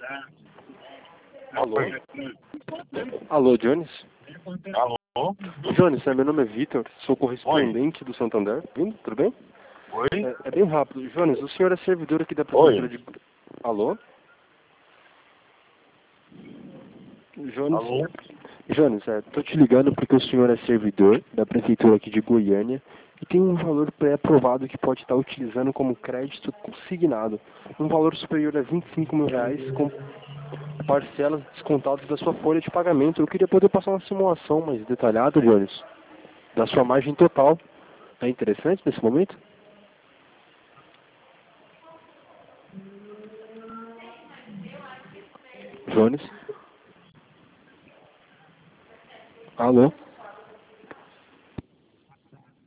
Alô? Alô, Jones? Alô? Jones, meu nome é Vitor, sou correspondente do Santander. Tudo bem? Oi? É bem rápido. Jones, o senhor é servidor aqui da prefeitura de... Alô? Jones? Alô? Jones, tô te ligando porque o senhor é servidor da prefeitura aqui de Goiânia e tem um valor pré-aprovado que pode estar utilizando como crédito consignado. Um valor superior a R$ 25.000 com parcelas descontadas da sua folha de pagamento. Eu queria poder passar uma simulação mais detalhada, Jones, da sua margem total. É interessante nesse momento? Jones? Alô?